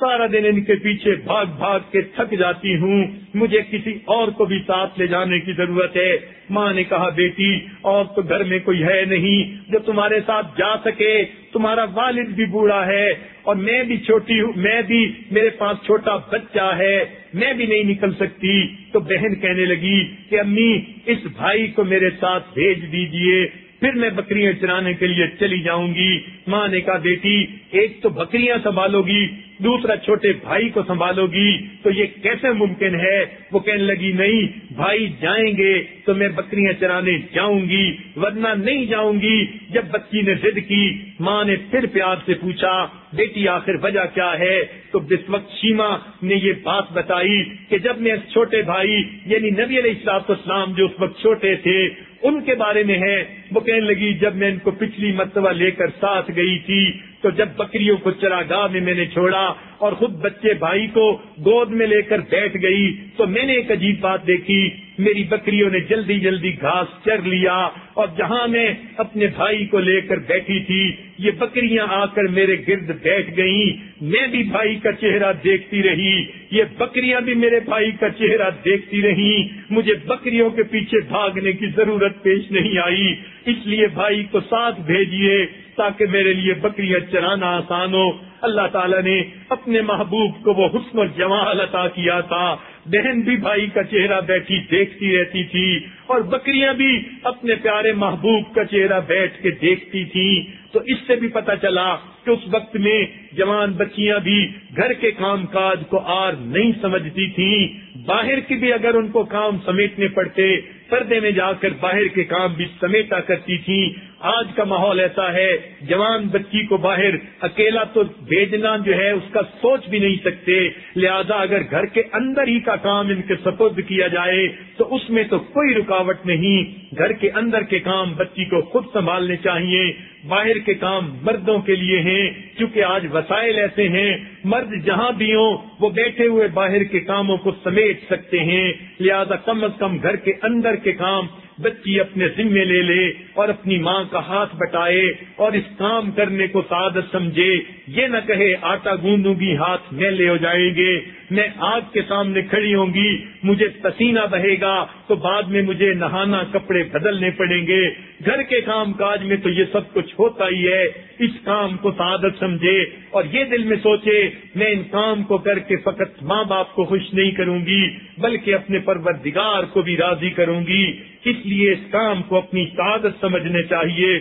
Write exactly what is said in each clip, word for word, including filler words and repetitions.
سارا دن ان کے پیچھے بھاگ بھاگ کے تھک جاتی ہوں، مجھے کسی اور کو بھی ساتھ لے جانے کی ضرورت ہے۔ ماں نے کہا بیٹی اور تو گھر میں کوئی ہے نہیں جو تمہارے ساتھ جا سکے، تمہارا والد بھی بوڑھا ہے اور میں بھی چھوٹی ہوں، میں بھی میرے پاس چھوٹا بچہ ہے، میں بھی نہیں نکل سکتی۔ تو بہن کہنے لگی کہ امی اس بھائی کو میرے ساتھ بھیج دیجئے، پھر میں بکریاں چرانے کے لیے چلی جاؤں گی۔ ماں نے کہا بیٹی ایک تو بکریاں سنبھالو گی، دوسرا چھوٹے بھائی کو سنبھالو گی، تو یہ کیسے ممکن ہے؟ وہ کہنے لگی نہیں بھائی جائیں گے تو میں بکریاں چرانے جاؤں گی ورنہ نہیں جاؤں گی۔ جب بچی نے ضد کی، ماں نے پھر پیار سے پوچھا بیٹی آخر وجہ کیا ہے؟ تو اس وقت شیما نے یہ بات بتائی کہ جب میں چھوٹے بھائی یعنی نبی علیہ الصلوۃ والسلام جو اس وقت چھوٹے تھے ان کے بارے میں ہے، وہ کہنے لگی جب میں ان کو پچھلی مرتبہ لے کر ساتھ گئی تھی تو جب بکریوں کو چراگاہ میں میں نے چھوڑا اور خود بچے بھائی کو گود میں لے کر بیٹھ گئی تو میں نے ایک عجیب بات دیکھی، میری بکریوں نے جلدی جلدی گھاس چر لیا اور جہاں میں اپنے بھائی کو لے کر بیٹھی تھی یہ بکریاں آ کر میرے گرد بیٹھ گئیں، میں بھی بھائی کا چہرہ دیکھتی رہی، یہ بکریاں بھی میرے بھائی کا چہرہ دیکھتی رہیں، مجھے بکریوں کے پیچھے بھاگنے کی ضرورت پیش نہیں آئی، اس لیے بھائی کو ساتھ بھیجیے تاکہ میرے لیے بکریاں چرانا آسان ہو۔ اللہ تعالیٰ نے اپنے محبوب کو وہ حسن و جمال عطا کیا تھا، بہن بھی بھائی کا چہرہ بیٹھی دیکھتی رہتی تھی اور بکریاں بھی اپنے پیارے محبوب کا چہرہ بیٹھ کے دیکھتی تھی۔ تو اس سے بھی پتہ چلا کہ اس وقت میں جوان بچیاں بھی گھر کے کام کاج کو آر نہیں سمجھتی تھیں، باہر کی بھی اگر ان کو کام سمیٹنے پڑتے پردے میں جا کر باہر کے کام بھی سمیٹا کرتی تھیں۔ آج کا ماحول ایسا ہے جوان بچی کو باہر اکیلا تو بھیجنا جو ہے اس کا سوچ بھی نہیں سکتے، لہذا اگر گھر کے اندر ہی کا کام ان کے سپرد کیا جائے تو اس میں تو کوئی رکاوٹ نہیں، گھر کے اندر کے کام بچی کو خود سنبھالنے چاہیے، باہر کے کام مردوں کے لیے ہیں، کیونکہ آج وسائل ایسے ہیں مرد جہاں بھی ہوں وہ بیٹھے ہوئے باہر کے کاموں کو سمیٹ سکتے ہیں، لہذا کم از کم گھر کے اندر کے کام بچی اپنے ذمے لے لے اور اپنی ماں کا ہاتھ بٹائے اور اس کام کرنے کو سعادت سمجھے، یہ نہ کہے آٹا گوندوں گی ہاتھ میلے ہو جائیں گے، میں آگ کے سامنے کھڑی ہوں گی مجھے پسینہ بہے گا تو بعد میں مجھے نہانا کپڑے بدلنے پڑیں گے، گھر کے کام کاج میں تو یہ سب کچھ ہوتا ہی ہے، اس کام کو سعادت سمجھے اور یہ دل میں سوچے میں ان کام کو کر کے فقط ماں باپ کو خوش نہیں کروں گی بلکہ اپنے پروردگار کو بھی راضی کروں گی، اس لیے اس کام کو اپنی سعادت سمجھنے چاہیے۔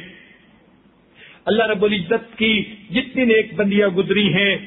اللہ رب العزت کی جتنی نیک بندیاں گزری ہیں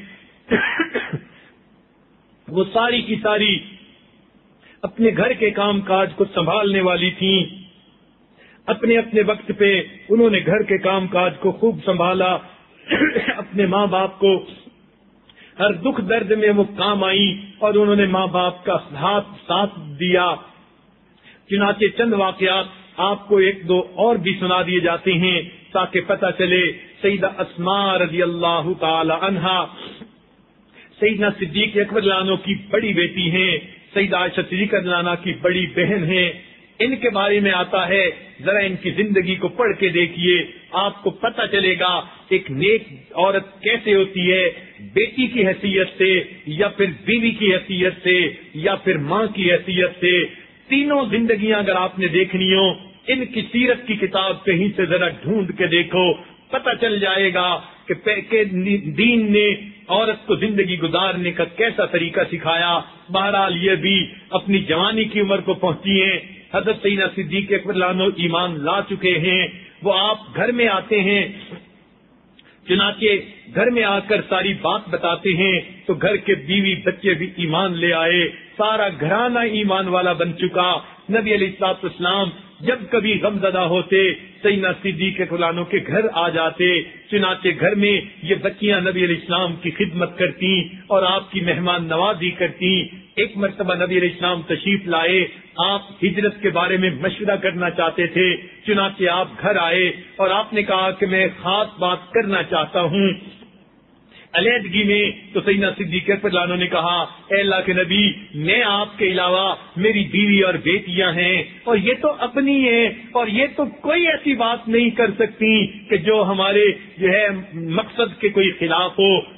وہ ساری کی ساری اپنے گھر کے کام کاج کو سنبھالنے والی تھیں، اپنے اپنے وقت پہ انہوں نے گھر کے کام کاج کو خوب سنبھالا، اپنے ماں باپ کو ہر دکھ درد میں وہ کام آئی اور انہوں نے ماں باپ کا ہاتھ ساتھ دیا۔ چنانچہ چند واقعات آپ کو ایک دو اور بھی سنا دیے جاتے ہیں تاکہ پتہ چلے۔ سیدہ اسماء رضی اللہ تعالی عنہا سیدنا صدیق اکبر رضی اللہ عنہ کی بڑی بیٹی ہیں، سیدہ عائشہ صدیقہ رضی اللہ عنہا کی بڑی بہن ہیں، ان کے بارے میں آتا ہے ذرا ان کی زندگی کو پڑھ کے دیکھیے، آپ کو پتہ چلے گا ایک نیک عورت کیسے ہوتی ہے، بیٹی کی حیثیت سے یا پھر بیوی کی حیثیت سے یا پھر ماں کی حیثیت سے، تینوں زندگیاں اگر آپ نے دیکھنی ہو ان کی سیرت کی کتاب کہیں سے ذرا ڈھونڈ کے دیکھو، پتہ چل جائے گا کہ دین نے عورت کو زندگی گزارنے کا کیسا طریقہ سکھایا۔ بہرحال یہ بھی اپنی جوانی کی عمر کو پہنچی ہیں، حضرت سیدنا صدیق اکبر رضی اللہ عنہ ایمان لا چکے ہیں، وہ آپ گھر میں آتے ہیں، چنانچہ گھر میں آ کر ساری بات بتاتے ہیں تو گھر کے بیوی بچے بھی ایمان لے آئے، سارا گھرانہ ایمان والا بن چکا۔ نبی علیہ الصلوۃ والسلام جب کبھی غم زدہ ہوتے سیدنا صدیق اکبر کے کے گھر آ جاتے، چنانچہ گھر میں یہ بچیاں نبی علیہ السلام کی خدمت کرتی اور آپ کی مہمان نوازی کرتی۔ ایک مرتبہ نبی علیہ السلام تشریف لائے، آپ ہجرت کے بارے میں مشورہ کرنا چاہتے تھے، چنانچہ آپ گھر آئے اور آپ نے کہا کہ میں خاص بات کرنا چاہتا ہوں علیحدگی میں، تو سیدنا صدیق اکبر نے کہا اے اللہ کے نبی میں آپ کے علاوہ میری بیوی اور بیٹیاں ہیں اور یہ تو اپنی ہیں اور یہ تو کوئی ایسی بات نہیں کر سکتی کہ جو ہمارے جو ہے مقصد کے کوئی خلاف ہو،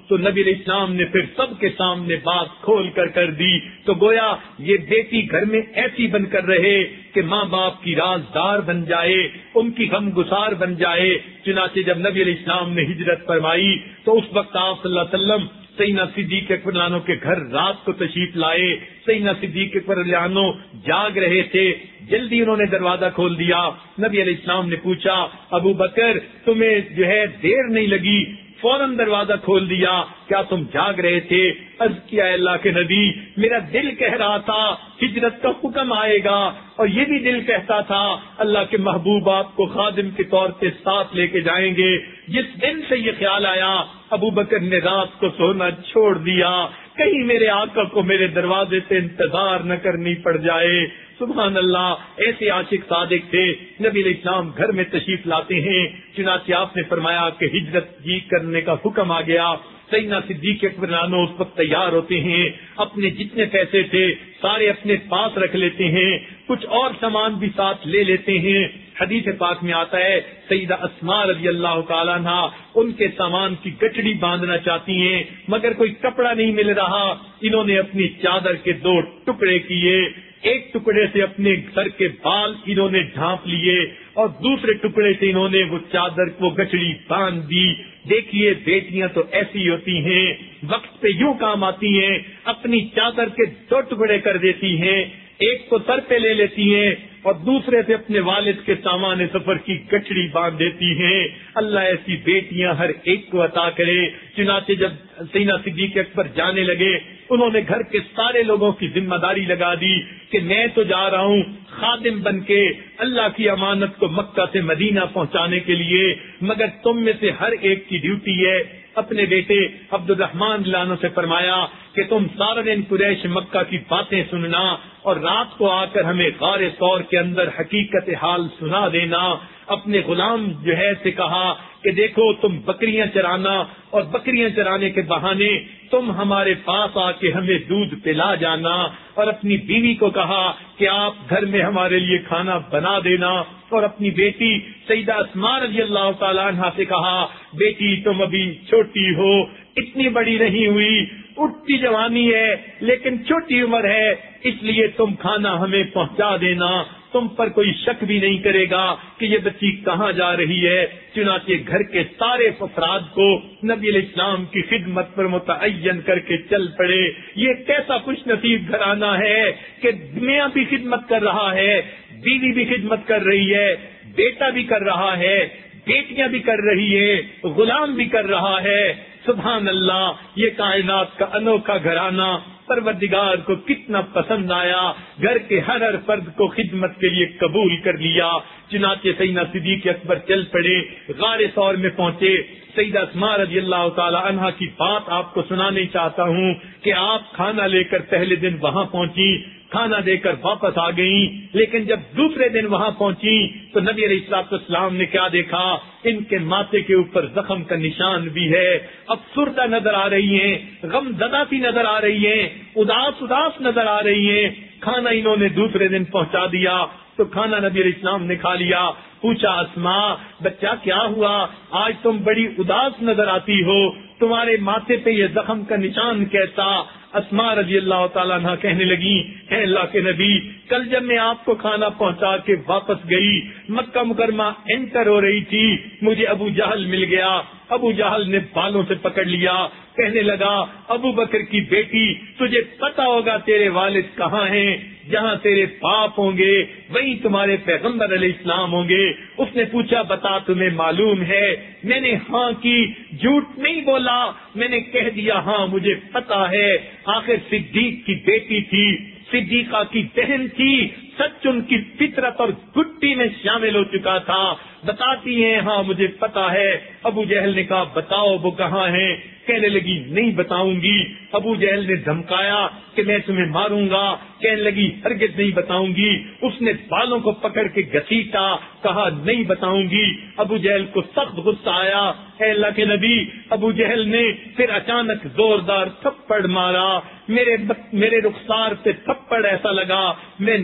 تو نبی علیہ السلام نے پھر سب کے سامنے بات کھول کر کر دی. تو گویا یہ بیٹی گھر میں ایسی بن کر رہے کہ ماں باپ کی رازدار بن جائے, ان کی غم گسار بن جائے. چنانچہ جب نبی علیہ السلام نے ہجرت فرمائی تو اس وقت آپ صلی اللہ علیہ وسلم سیدنا صدیق اکبر رضی اللہ عنہ کے گھر رات کو تشریف لائے. سیدنا صدیق اکبر رضی اللہ عنہ جاگ رہے تھے, جلدی انہوں نے دروازہ کھول دیا. نبی علیہ السلام نے پوچھا, ابو بکر تمہیں جو ہے دیر نہیں لگی؟ فوراً دروازہ کھول دیا. کیا تم جاگ رہے تھے؟ عرض کیا اللہ کے نبی, میرا دل کہہ رہا تھا ہجرت کا حکم آئے گا, اور یہ بھی دل کہتا تھا اللہ کے محبوب آپ کو خادم کے طور پہ ساتھ لے کے جائیں گے. جس دن سے یہ خیال آیا ابو بکر نے رات کو سونا چھوڑ دیا, کہیں میرے آقا کو میرے دروازے سے انتظار نہ کرنی پڑ جائے. سبحان اللہ, ایسے عاشق صادق تھے. نبی علیہ السلام گھر میں تشریف لاتے ہیں, چنانچہ آپ نے فرمایا کہ ہجرت جی کرنے کا حکم آ گیا. سیدنا صدیق اکبر رضی اللہ عنہ اس وقت تیار ہوتے ہیں, اپنے جتنے پیسے تھے سارے اپنے پاس رکھ لیتے ہیں, کچھ اور سامان بھی ساتھ لے لیتے ہیں. حدیث پاک میں آتا ہے سیدہ اسماء رضی اللہ تعالیٰ عنہا ان کے سامان کی گٹڑی باندھنا چاہتی ہیں, مگر کوئی کپڑا نہیں مل رہا. انہوں نے اپنی چادر کے دو ٹکڑے کیے, ایک ٹکڑے سے اپنے سر کے بال انہوں نے ڈھانپ لیے اور دوسرے ٹکڑے سے انہوں نے وہ چادر وہ گچڑی باندھ دی. دیکھیے بیٹیاں تو ایسی ہوتی ہیں, وقت پہ یوں کام آتی ہیں, اپنی چادر کے دو ٹکڑے کر دیتی ہیں, ایک کو سر پہ لے لیتی ہیں اور دوسرے سے اپنے والد کے سامان سفر کی گٹھڑی باندھ دیتی ہیں. اللہ ایسی بیٹیاں ہر ایک کو عطا کرے. چنانچہ جب سیدنا صدیق اکبر جانے لگے, انہوں نے گھر کے سارے لوگوں کی ذمہ داری لگا دی کہ میں تو جا رہا ہوں خادم بن کے اللہ کی امانت کو مکہ سے مدینہ پہنچانے کے لیے, مگر تم میں سے ہر ایک کی ڈیوٹی ہے. اپنے بیٹے عبد الرحمان لانو سے فرمایا کہ تم سارا دن قریش مکہ کی باتیں سننا اور رات کو آ کر ہمیں غار ثور کے اندر حقیقت حال سنا دینا. اپنے غلام جو ہے سے کہا کہ دیکھو تم بکریاں چرانا اور بکریاں چرانے کے بہانے تم ہمارے پاس آ کے ہمیں دودھ پلا جانا, اور اپنی بیوی کو کہا کہ آپ گھر میں ہمارے لیے کھانا بنا دینا, اور اپنی بیٹی سیدہ اسماء رضی اللہ تعالیٰ عنہا سے کہا بیٹی تم ابھی چھوٹی ہو, اتنی بڑی نہیں ہوئی, اٹھتی جوانی ہے لیکن چھوٹی عمر ہے, اس لیے تم کھانا ہمیں پہنچا دینا, تم پر کوئی شک بھی نہیں کرے گا کہ یہ بچی کہاں جا رہی ہے. چنانچہ گھر کے سارے افراد کو نبی علیہ السلام کی خدمت پر متعین کر کے چل پڑے. یہ کیسا خوش نصیب گھرانہ ہے کہ میاں بھی خدمت کر رہا ہے, بیوی بھی خدمت کر رہی ہے, بیٹا بھی کر رہا ہے, بیٹیاں بھی کر رہی ہے, غلام بھی کر رہا ہے. سبحان اللہ, یہ کائنات کا انوکھا گھرانہ پروردگار کو کتنا پسند آیا, گھر کے ہر ہر فرد کو خدمت کے لیے قبول کر لیا. چنانچہ سیدنا صدیق اکبر چل پڑے, غار ثور میں پہنچے. سیدہ اسماء رضی اللہ تعالی عنہا کی بات آپ کو سنانے چاہتا ہوں کہ آپ کھانا لے کر پہلے دن وہاں پہنچی, کھانا دے کر واپس آ گئیں, لیکن جب دوسرے دن وہاں پہنچی تو نبی علیہ الصلوۃ والسلام نے کیا دیکھا, ان کے ماتھے کے اوپر زخم کا نشان بھی ہے, افسردہ نظر آ رہی ہیں, غم زدہ سی نظر آ رہی ہیں, اداس اداس نظر آ رہی ہیں. کھانا انہوں نے دوسرے دن پہنچا دیا تو کھانا نبی علیہ السلام نے کھا لیا. پوچھا اسماء بچہ کیا ہوا, آج تم بڑی اداس نظر آتی ہو, تمہارے ماتھے پہ یہ زخم کا نشان کیسا؟ اسماء رضی اللہ تعالیٰ عنہ کہنے لگی, اے اللہ کے نبی, کل جب میں آپ کو کھانا پہنچا کے واپس گئی, مکہ مکرمہ انٹر ہو رہی تھی, مجھے ابو جہل مل گیا. ابو جہل نے بالوں سے پکڑ لیا, کہنے لگا ابو بکر کی بیٹی تجھے پتا ہوگا تیرے والد کہاں ہیں, جہاں تیرے باپ ہوں گے وہیں تمہارے پیغمبر علیہ السلام ہوں گے. اس نے پوچھا بتا تمہیں معلوم ہے؟ میں نے ہاں کی, جھوٹ نہیں بولا, میں نے کہہ دیا ہاں مجھے پتا ہے. آخر صدیق کی بیٹی تھی, صدیقہ کی بہن تھی, سچ ان کی فطرت اور گٹی میں شامل ہو چکا تھا. بتاتی ہیں ہاں مجھے پتا ہے. ابو جہل نے کہا بتاؤ وہ کہاں ہیں؟ کہنے لگی نہیں بتاؤں گی. ابو جہل نے دھمکایا کہ میں تمہیں ماروں گا. کہنے لگی ہرگز نہیں بتاؤں گی. اس نے بالوں کو پکڑ کے گھسیٹا, کہا نہیں بتاؤں گی. ابو جہل کو سخت غصہ آیا. اے اللہ کے نبی, ابو جہل نے پھر اچانک زوردار تھپڑ مارا. میرے میرے رخسار پہ تھپڑ ایسا لگا میں نیچے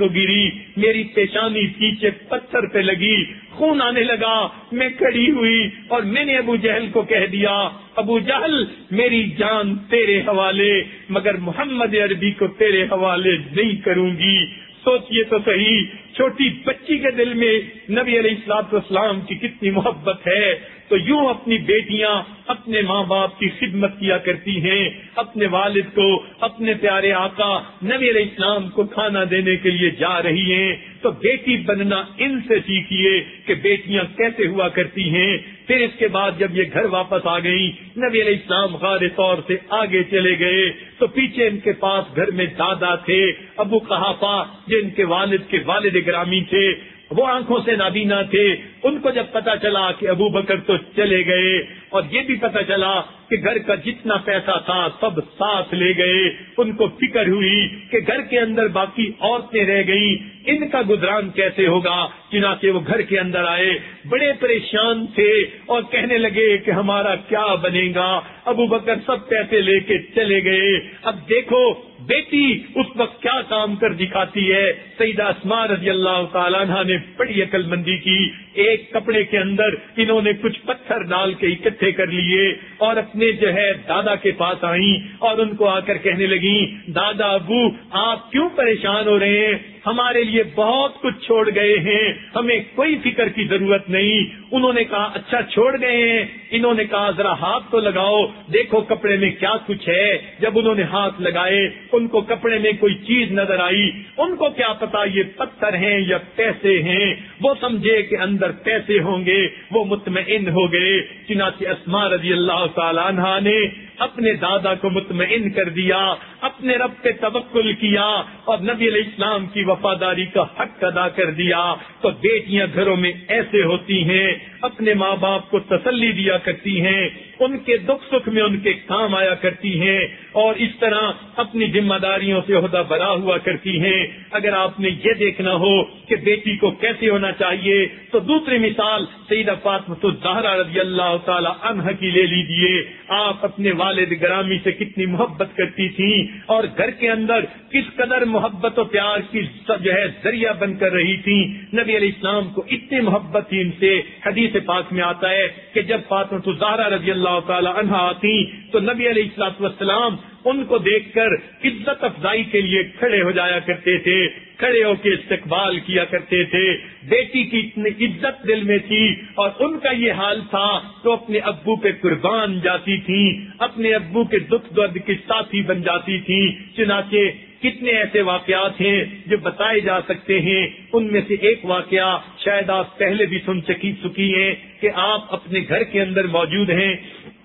کو گری، میری پیشانی پیچھے پتھر پہ لگی، خون آنے لگا، میں کھڑی ہوئی اور میں نے ابو جہل کو کہہ دیا، ابو جہل میری جان تیرے حوالے، مگر محمد عربی کو تیرے حوالے نہیں کروں گی۔ سوچئے تو صحیح، چھوٹی بچی کے دل میں نبی علیہ الصلوۃ والسلام کی کتنی محبت ہے۔ تو یوں اپنی بیٹیاں اپنے ماں باپ کی خدمت کیا کرتی ہیں، اپنے والد کو، اپنے پیارے آقا نبی علیہ السلام کو کھانا دینے کے لیے جا رہی ہیں۔ تو بیٹی بننا ان سے سیکھیے کہ بیٹیاں کیسے ہوا کرتی ہیں۔ پھر اس کے بعد جب یہ گھر واپس آ گئی، نبی علیہ السلام غار طور سے آگے چلے گئے تو پیچھے ان کے پاس گھر میں دادا تھے، ابو قحافہ، جو ان کے والد کے والد گرامی تھے، وہ آنکھوں سے نابینا تھے۔ ان کو جب پتا چلا کہ ابو بکر تو چلے گئے، اور یہ بھی پتا چلا کہ گھر کا جتنا پیسہ تھا سب ساتھ لے گئے، ان کو فکر ہوئی کہ گھر کے اندر باقی عورتیں رہ گئیں، ان کا گزران کیسے ہوگا۔ چنانچہ وہ گھر کے اندر آئے، بڑے پریشان تھے اور کہنے لگے کہ ہمارا کیا بنے گا۔ ابو بکر سب پیسے لے کے چلے گئے۔ اب دیکھو بیٹی اس وقت کیا کام کر دکھاتی ہے۔ سیدہ اسماء رضی اللہ تعالیٰ عنہا نے بڑی عقل مندی کی، ایک کپڑے کے اندر انہوں نے کچھ پتھر ڈال کے اکٹھے کر لیے اور اپنے جو ہے دادا کے پاس آئیں اور ان کو آ کر کہنے لگیں، دادا ابو آپ کیوں پریشان ہو رہے ہیں، ہمارے لیے بہت کچھ چھوڑ گئے ہیں، ہمیں کوئی فکر کی ضرورت نہیں۔ انہوں نے کہا اچھا چھوڑ گئے ہیں؟ انہوں نے کہا ذرا ہاتھ تو لگاؤ، دیکھو کپڑے میں کیا کچھ ہے۔ جب انہوں نے ہاتھ لگائے ان کو کپڑے میں کوئی چیز نظر آئی، ان کو کیا پتا یہ پتھر ہیں یا پیسے ہیں، وہ سمجھے کہ اندر پیسے ہوں گے، وہ مطمئن ہو گئے۔ چنانچہ اسماء رضی اللہ تعالی عنہا نے اپنے دادا کو مطمئن کر دیا، اپنے رب پہ توکل کیا اور نبی علیہ السلام کی وفاداری کا حق ادا کر دیا۔ تو بیٹیاں گھروں میں ایسے ہوتی ہیں، اپنے ماں باپ کو تسلی دیا کرتی ہیں، ان کے دکھ سکھ میں ان کے کام آیا کرتی ہیں اور اس طرح اپنی ذمہ داریوں سے عہدہ برا ہوا کرتی ہیں۔ اگر آپ نے یہ دیکھنا ہو کہ بیٹی کو کیسے ہونا چاہیے تو دوسری مثال سیدہ فاطمہ الزہرا رضی اللہ تعالی عنہا کی لے لیجیے۔ آپ اپنے والد گرامی سے کتنی محبت کرتی تھیں اور گھر کے اندر کس قدر محبت و پیار کی جو ہے ذریعہ بن کر رہی تھی۔ نبی علیہ السلام کو اتنی محبت تھی ان سے، حدیث پاک میں آتا ہے کہ جب فاطمہ الزہرا رضی اللہ تعالی عنہا آتی تو نبی علیہ الصلوۃ والسلام ان کو دیکھ کر عزت افزائی کے لیے کھڑے ہو جایا کرتے تھے، کھڑے ہو کے استقبال کیا کرتے تھے۔ بیٹی کی اتنی عزت دل میں تھی اور ان کا یہ حال تھا تو اپنے ابو پہ قربان جاتی تھی، اپنے ابو کے دکھ درد کی ساتھی بن جاتی تھی۔ چنانچہ کتنے ایسے واقعات ہیں جو بتائے جا سکتے ہیں، ان میں سے ایک واقعہ شاید آپ پہلے بھی سن چکی ہیں کہ آپ اپنے گھر کے اندر موجود ہیں،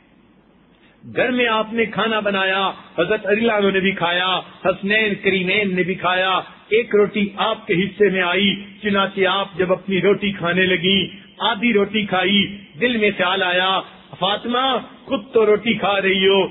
گھر میں آپ نے کھانا بنایا، حضرت علی اللہ عنہ نے بھی کھایا، حسنین کریمین نے بھی کھایا، ایک روٹی آپ کے حصے میں آئی۔ چنانچہ آپ جب اپنی روٹی کھانے لگی، آدھی روٹی کھائی، دل میں خیال آیا فاطمہ خود تو روٹی کھا رہی ہو